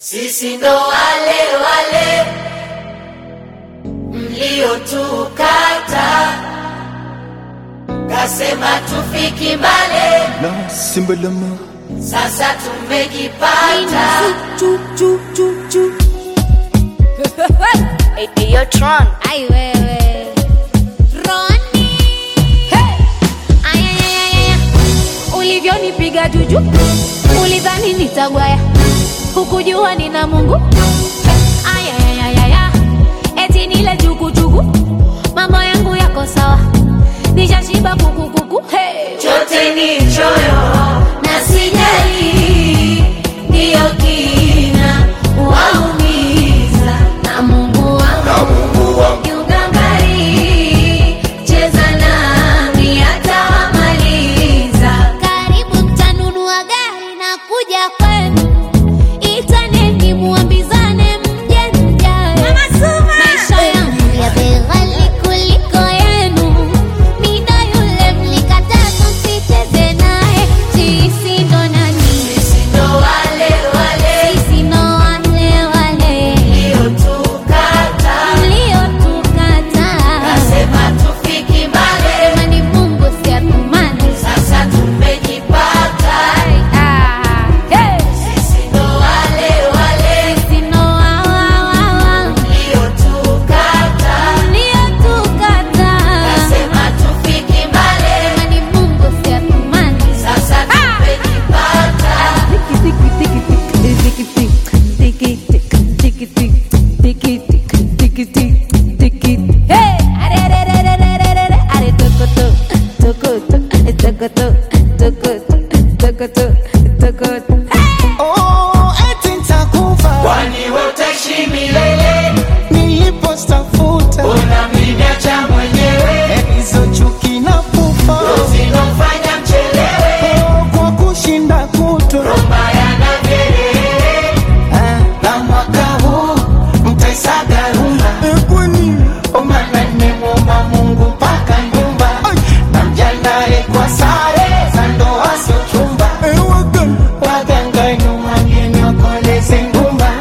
Sisi ndo wale wale mliotukata, kasema tufiki mbali, na simbalama sasa tumejipata. Hey, yo Tron. Ay wewe Roni, hey! Ay. Ulivyonipiga juju, ulidhani nitagwaya, hukujua nina Mungu. Ay. Eti nile jugu, mama yangu yako sawa, nishashiba kuku, hey! Chote ni choyo na sijali, ndiyo kina waumiza. Na Mungu wangu kiugangari, cheza nami atawamaliza. Karibu mtanunua gari na kuja kwenu, itaneni muambizane mje mjae. Maisha yangu ya bei ghali kuliko yenu, mida yule mlikataa tusicheze naye. Sisi ndo nani? Sisi ndo wale wale Sisi ndo wale wale mliotukata, mliotukataa, kasema tufiki mbali, sema ni Mungu si atumani. sasa tumejipata. Hey! Sisi ndo wale wale Sisi ndo mliotukata, mliotukataa, kasema tufiki mbali, sema ni Mungu si atumani. sasa tumejipata. Hey! Are toko. oh, eti nitakufa Kwani wewe utaishi milele, nilipostafuta unamniacha mwenyewe, hizo chuki na pufa zinofanya mchelewe, kwa kushinda kuto mbaya na kelele. na mwaka huu mtaisaga rumba kwani Maana nimemuomba Mungu mpaka nyumba, na mjandae kwa sare za ndoa sio chumba. Waganga nyuma ngeni wakoleze ngumba.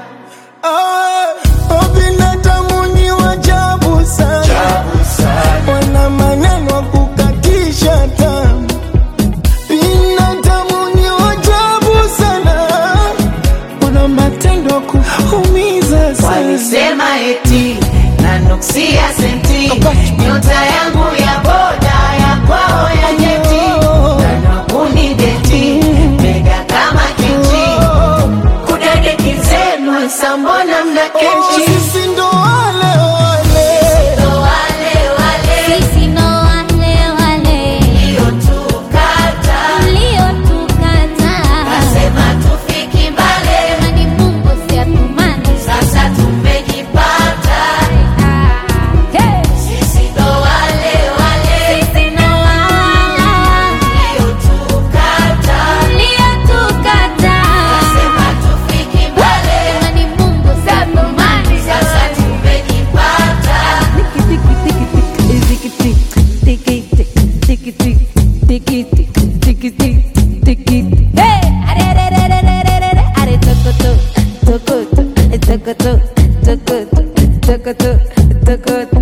binadamu ni wajabu sana, wana maneno ya kukatisha tamaa. Binadamu ni wajabu sana, wana matendo ya kuumiza sana. Walisema eti nanuksia senti, nyota yangu ya boda ya kwao ya nyeti, nanwakunideti mega kama kiti, kudadeki zenu sambona mna kechi. Sisi ndo wale wale Ndo wale wale Sisi ndo wale wale mliotukata, mliotukataa, kasema tufiki mbali, sema ni Mungu si atumani. sasa tumejipata. Hey! Sisi ndo wale wale Sisi ndo wale mliotukata, mliotukataa, kasema tufiki mbali, sema ni Mungu si atumani. sasa tumejipata. Hey! Are toko.